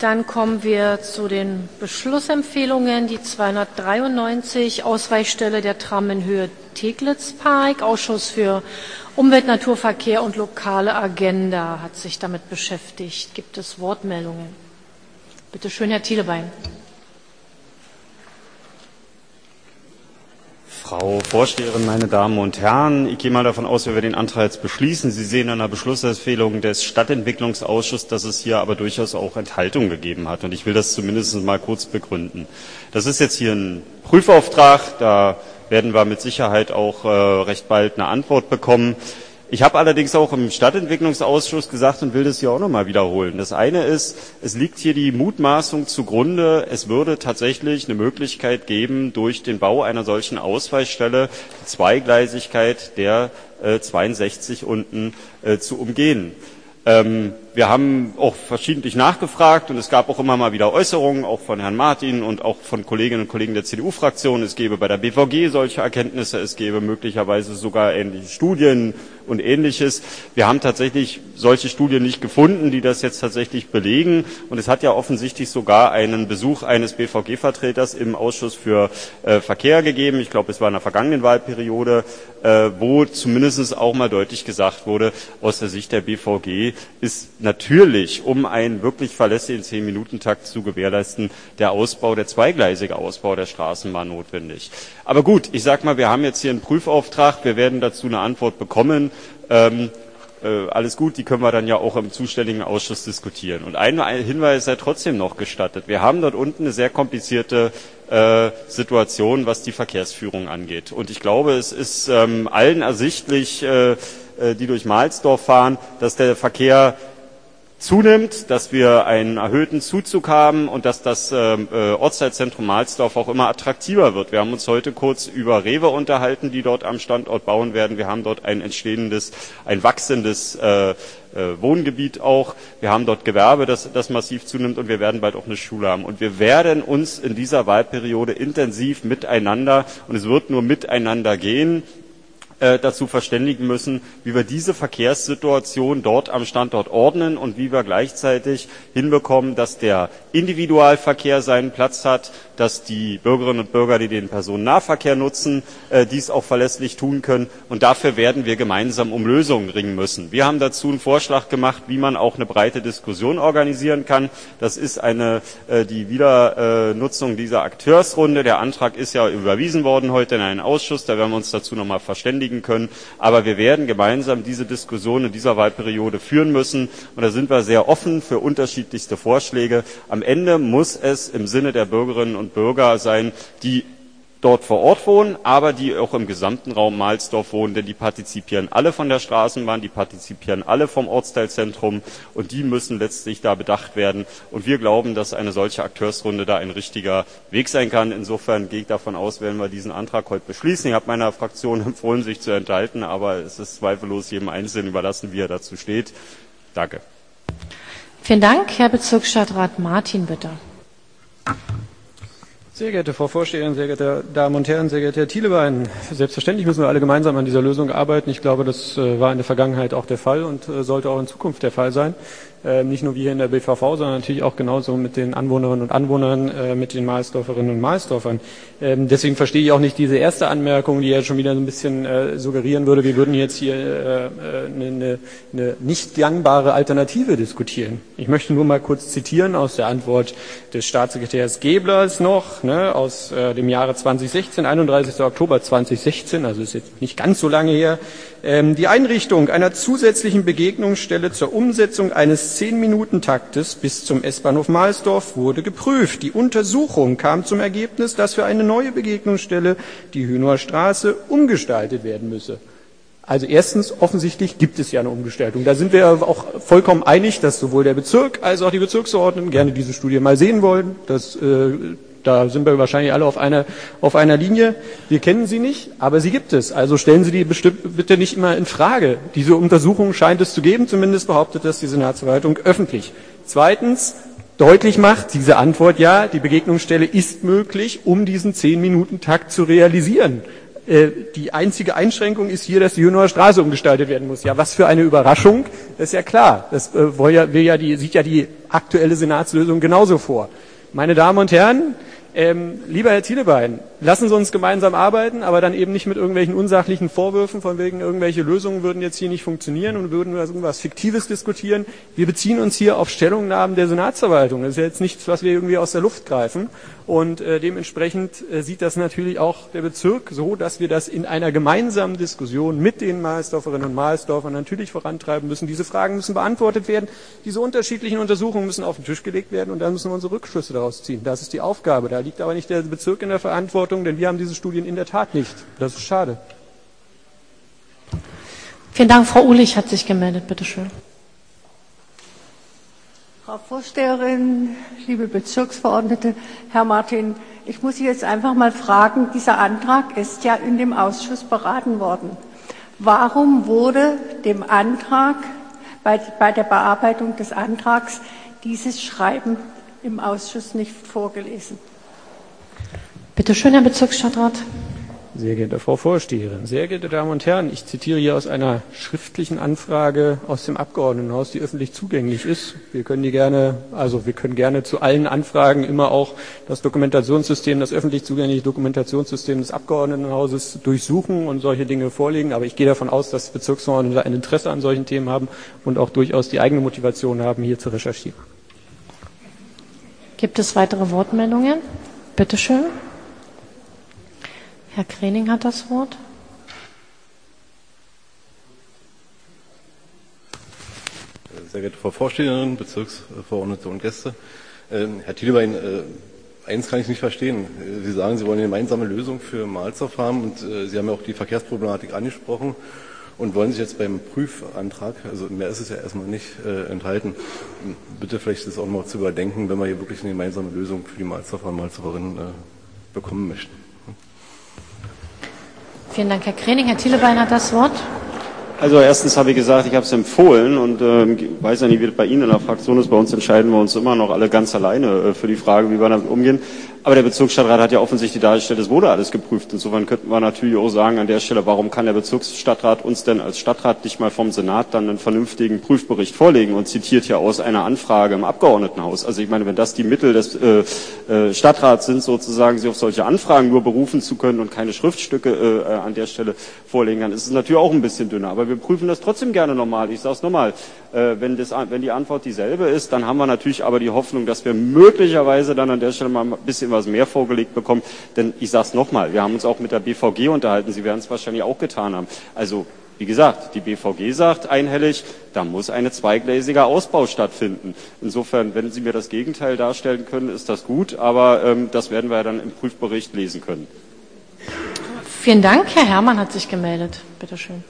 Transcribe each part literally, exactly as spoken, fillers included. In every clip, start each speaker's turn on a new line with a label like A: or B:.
A: Dann kommen wir zu den Beschlussempfehlungen. Die zweihundertdreiundneunzig, Ausweichstelle der Tram in Höhe Teglitz-Park. Ausschuss für Umwelt, Naturverkehr und lokale Agenda hat sich damit beschäftigt. Gibt es Wortmeldungen? Bitte schön, Herr Thielebein.
B: Frau Vorsteherin, meine Damen und Herren, ich gehe mal davon aus, wenn wir den Antrag jetzt beschließen. Sie sehen an der Beschlussempfehlung des Stadtentwicklungsausschusses, dass es hier aber durchaus auch Enthaltungen gegeben hat. Und ich will das zumindest mal kurz begründen. Das ist jetzt hier ein Prüfauftrag. Da werden wir mit Sicherheit auch äh, recht bald eine Antwort bekommen. Ich habe allerdings auch im Stadtentwicklungsausschuss gesagt und will das hier auch nochmal wiederholen. Das eine ist, es liegt hier die Mutmaßung zugrunde, es würde tatsächlich eine Möglichkeit geben, durch den Bau einer solchen Ausweichstelle die Zweigleisigkeit der äh, zweiundsechzig unten äh, zu umgehen. Ähm, wir haben auch verschiedentlich nachgefragt und es gab auch immer mal wieder Äußerungen, auch von Herrn Martin und auch von Kolleginnen und Kollegen der C D U-Fraktion. Es gäbe bei der B V G solche Erkenntnisse, es gäbe möglicherweise sogar ähnliche Studien und Ähnliches. Wir haben tatsächlich solche Studien nicht gefunden, die das jetzt tatsächlich belegen. Und es hat ja offensichtlich sogar einen Besuch eines B V G-Vertreters im Ausschuss für äh, Verkehr gegeben. Ich glaube, es war in der vergangenen Wahlperiode, äh, wo zumindest auch mal deutlich gesagt wurde, aus der Sicht der B V G ist natürlich, um einen wirklich verlässlichen zehn-Minuten-Takt zu gewährleisten, der Ausbau, der zweigleisige Ausbau der Straßenbahn notwendig. Aber gut, ich sage mal, wir haben jetzt hier einen Prüfauftrag, wir werden dazu eine Antwort bekommen. Ähm, äh, alles gut, die können wir dann ja auch im zuständigen Ausschuss diskutieren. Und ein Hinweis sei trotzdem noch gestattet. Wir haben dort unten eine sehr komplizierte äh, Situation, was die Verkehrsführung angeht. Und ich glaube, es ist ähm, allen ersichtlich, äh, die durch Mahlsdorf fahren, dass der Verkehr zunimmt, dass wir einen erhöhten Zuzug haben und dass das äh, Ortsteilzentrum Mahlsdorf auch immer attraktiver wird. Wir haben uns heute kurz über Rewe unterhalten, die dort am Standort bauen werden. Wir haben dort ein entstehendes, ein wachsendes äh, äh, Wohngebiet auch. Wir haben dort Gewerbe, das, das massiv zunimmt und wir werden bald auch eine Schule haben. Und wir werden uns in dieser Wahlperiode intensiv miteinander, und es wird nur miteinander gehen, dazu verständigen müssen, wie wir diese Verkehrssituation dort am Standort ordnen und wie wir gleichzeitig hinbekommen, dass der Individualverkehr seinen Platz hat, dass die Bürgerinnen und Bürger, die den Personennahverkehr nutzen, dies auch verlässlich tun können. Und dafür werden wir gemeinsam um Lösungen ringen müssen. Wir haben dazu einen Vorschlag gemacht, wie man auch eine breite Diskussion organisieren kann. Das ist eine, die Wiedernutzung dieser Akteursrunde. Der Antrag ist ja überwiesen worden heute in einen Ausschuss. Da werden wir uns dazu nochmal verständigen können. Aber wir werden gemeinsam diese Diskussion in dieser Wahlperiode führen müssen. Und da sind wir sehr offen für unterschiedlichste Vorschläge. Am Ende muss es im Sinne der Bürgerinnen und Bürger sein, die dort vor Ort wohnen, aber die auch im gesamten Raum Mahlsdorf wohnen, denn die partizipieren alle von der Straßenbahn, die partizipieren alle vom Ortsteilzentrum und die müssen letztlich da bedacht werden. Und wir glauben, dass eine solche Akteursrunde da ein richtiger Weg sein kann. Insofern gehe ich davon aus, werden wir diesen Antrag heute beschließen. Ich habe meiner Fraktion empfohlen, sich zu enthalten, aber es ist zweifellos jedem Einzelnen überlassen, wie er dazu steht. Danke.
A: Vielen Dank. Herr Bezirksstadtrat Martin, bitte.
C: Sehr geehrte Frau Vorsteherin, sehr geehrte Damen und Herren, sehr geehrter Herr Thielebein, selbstverständlich müssen wir alle gemeinsam an dieser Lösung arbeiten. Ich glaube, das war in der Vergangenheit auch der Fall und sollte auch in Zukunft der Fall sein. Nicht nur wir hier in der B V V, sondern natürlich auch genauso mit den Anwohnerinnen und Anwohnern, mit den Mahlsdorferinnen und Mahlsdorfern. Deswegen verstehe ich auch nicht diese erste Anmerkung, die ja schon wieder so ein bisschen suggerieren würde, wir würden jetzt hier eine, eine nicht gangbare Alternative diskutieren. Ich möchte nur mal kurz zitieren aus der Antwort des Staatssekretärs Geblers noch, ne, aus dem Jahre zweitausendsechzehn, einunddreißigster Oktober zweitausendsechzehn, also ist jetzt nicht ganz so lange her. Die Einrichtung einer zusätzlichen Begegnungsstelle zur Umsetzung eines zehn-Minuten-Taktes bis zum S-Bahnhof Mahlsdorf wurde geprüft. Die Untersuchung kam zum Ergebnis, dass für eine neue Begegnungsstelle die Hühner Straße umgestaltet werden müsse. Also erstens, offensichtlich gibt es ja eine Umgestaltung. Da sind wir auch vollkommen einig, dass sowohl der Bezirk als auch die Bezirksverordneten gerne diese Studie mal sehen wollen. Das äh, Da sind wir wahrscheinlich alle auf einer, auf einer Linie. Wir kennen sie nicht, aber sie gibt es. Also stellen Sie die bestimmt bitte nicht immer in Frage. Diese Untersuchung scheint es zu geben, zumindest behauptet das die Senatsverwaltung öffentlich. Zweitens, deutlich macht diese Antwort ja, die Begegnungsstelle ist möglich, um diesen zehn-Minuten-Takt zu realisieren. Die einzige Einschränkung ist hier, dass die Hühner Straße umgestaltet werden muss. Ja, was für eine Überraschung, das ist ja klar. Das will ja, will ja die, sieht ja die aktuelle Senatslösung genauso vor. Meine Damen und Herren, Ähm, lieber Herr Thielebein, lassen Sie uns gemeinsam arbeiten, aber dann eben nicht mit irgendwelchen unsachlichen Vorwürfen, von wegen irgendwelche Lösungen würden jetzt hier nicht funktionieren und würden irgendwas Fiktives diskutieren. Wir beziehen uns hier auf Stellungnahmen der Senatsverwaltung. Das ist ja jetzt nichts, was wir irgendwie aus der Luft greifen. Und äh, dementsprechend äh, sieht das natürlich auch der Bezirk so, dass wir das in einer gemeinsamen Diskussion mit den Mahlsdorferinnen und Mahlsdorfern natürlich vorantreiben müssen. Diese Fragen müssen beantwortet werden. Diese unterschiedlichen Untersuchungen müssen auf den Tisch gelegt werden und dann müssen wir unsere Rückschlüsse daraus ziehen. Das ist die Aufgabe. Da liegt aber nicht der Bezirk in der Verantwortung, denn wir haben diese Studien in der Tat nicht. Das ist schade.
A: Vielen Dank. Frau Uhlich hat sich gemeldet. Bitte schön.
D: Frau Vorsteherin, liebe Bezirksverordnete, Herr Martin, ich muss Sie jetzt einfach mal fragen, dieser Antrag ist ja in dem Ausschuss beraten worden. Warum wurde dem Antrag, bei, bei der Bearbeitung des Antrags, dieses Schreiben im Ausschuss nicht vorgelesen?
A: Bitte schön, Herr Bezirksstadtrat.
C: Sehr geehrte Frau Vorsteherin, sehr geehrte Damen und Herren, ich zitiere hier aus einer schriftlichen Anfrage aus dem Abgeordnetenhaus, die öffentlich zugänglich ist. Wir können die gerne, also wir können gerne zu allen Anfragen immer auch das Dokumentationssystem, das öffentlich zugängliche Dokumentationssystem des Abgeordnetenhauses durchsuchen und solche Dinge vorlegen. Aber ich gehe davon aus, dass Bezirksverordnete ein Interesse an solchen Themen haben und auch durchaus die eigene Motivation haben, hier zu recherchieren.
A: Gibt es weitere Wortmeldungen? Bitte schön. Herr Krening hat das Wort.
E: Sehr geehrte Frau Vorsteherin, Bezirksverordnete und Gäste. Ähm, Herr Thielebein, äh, eins kann ich nicht verstehen. Sie sagen, Sie wollen eine gemeinsame Lösung für Mahlsdorf haben und äh, Sie haben ja auch die Verkehrsproblematik angesprochen und wollen sich jetzt beim Prüfantrag, also mehr ist es ja erstmal nicht, äh, enthalten. Bitte vielleicht das auch noch zu überdenken, wenn wir hier wirklich eine gemeinsame Lösung für die Mahlsdorfer und Mahlsdorferinnen äh, bekommen möchten.
A: Vielen Dank, Herr Krening. Herr Thielebein hat das Wort.
B: Also erstens habe ich gesagt, ich habe es empfohlen und äh, weiß ja nicht, wie das bei Ihnen in der Fraktion ist. Bei uns entscheiden wir uns immer noch alle ganz alleine äh, für die Frage, wie wir damit umgehen. Aber der Bezirksstadtrat hat ja offensichtlich dargestellt, es wurde alles geprüft. Insofern könnten wir natürlich auch sagen an der Stelle, warum kann der Bezirksstadtrat uns denn als Stadtrat nicht mal vom Senat dann einen vernünftigen Prüfbericht vorlegen und zitiert ja aus einer Anfrage im Abgeordnetenhaus. Also ich meine, wenn das die Mittel des äh, äh, Stadtrats sind, sozusagen sich auf solche Anfragen nur berufen zu können und keine Schriftstücke äh, an der Stelle vorlegen kann, ist es natürlich auch ein bisschen dünner. Aber wir prüfen das trotzdem gerne nochmal. Ich sage es nochmal, äh, wenn, das, wenn die Antwort dieselbe ist, dann haben wir natürlich aber die Hoffnung, dass wir möglicherweise dann an der Stelle mal ein bisschen was mehr vorgelegt bekommen. Denn ich sage es nochmal, wir haben uns auch mit der B V G unterhalten. Sie werden es wahrscheinlich auch getan haben. Also wie gesagt, die B V G sagt einhellig, da muss ein zweigleisiger Ausbau stattfinden. Insofern, wenn Sie mir das Gegenteil darstellen können, ist das gut. Aber ähm, das werden wir ja dann im Prüfbericht lesen können.
A: Vielen Dank. Herr Herrmann hat sich gemeldet. Bitte schön.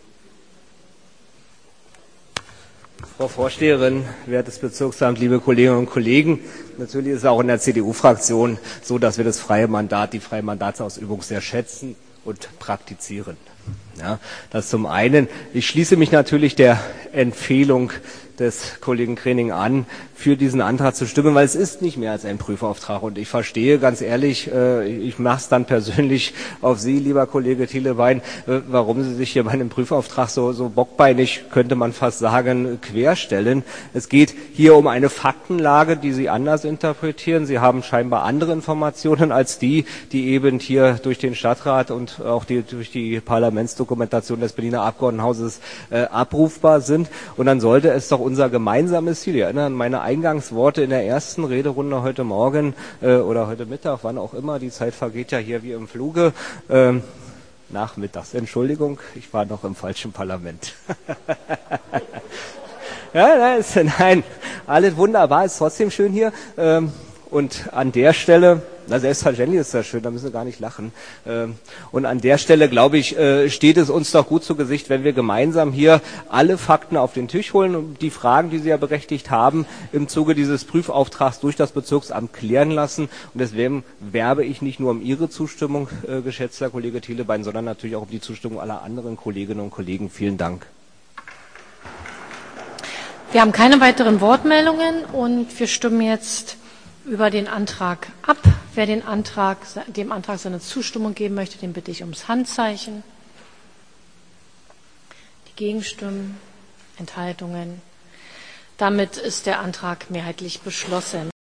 F: Frau Vorsteherin, wertes Bezirksamt, liebe Kolleginnen und Kollegen, natürlich ist es auch in der C D U-Fraktion so, dass wir das freie Mandat, die freie Mandatsausübung sehr schätzen und praktizieren. Ja, das zum einen. Ich schließe mich natürlich der Empfehlung des Kollegen Krening an, für diesen Antrag zu stimmen, weil es ist nicht mehr als ein Prüfauftrag. Und ich verstehe ganz ehrlich, ich mache es dann persönlich auf Sie, lieber Kollege Thielebein, warum Sie sich hier bei einem Prüfauftrag so, so bockbeinig, könnte man fast sagen, querstellen. Es geht hier um eine Faktenlage, die Sie anders interpretieren. Sie haben scheinbar andere Informationen als die, die eben hier durch den Stadtrat und auch die, durch die Parlamentsdokumentation des Berliner Abgeordnetenhauses äh, abrufbar sind. Und dann sollte es doch unser gemeinsames Ziel, ich erinnere an meine Eingangsworte in der ersten Rederunde heute Morgen äh, oder heute Mittag, wann auch immer, die Zeit vergeht ja hier wie im Fluge. Ähm, nachmittags, Entschuldigung, ich war noch im falschen Parlament. ja, nein, nein, alles wunderbar, ist trotzdem schön hier. Ähm, und an der Stelle, na selbstverständlich ist das schön, da müssen wir gar nicht lachen. Und an der Stelle, glaube ich, steht es uns doch gut zu Gesicht, wenn wir gemeinsam hier alle Fakten auf den Tisch holen und die Fragen, die Sie ja berechtigt haben, im Zuge dieses Prüfauftrags durch das Bezirksamt klären lassen. Und deswegen werbe ich nicht nur um Ihre Zustimmung, geschätzter Kollege Thielebein, sondern natürlich auch um die Zustimmung aller anderen Kolleginnen und Kollegen. Vielen Dank.
A: Wir haben keine weiteren Wortmeldungen und wir stimmen jetzt über den Antrag ab. Wer den Antrag, dem Antrag seine Zustimmung geben möchte, den bitte ich ums Handzeichen. Die Gegenstimmen, Enthaltungen. Damit ist der Antrag mehrheitlich beschlossen.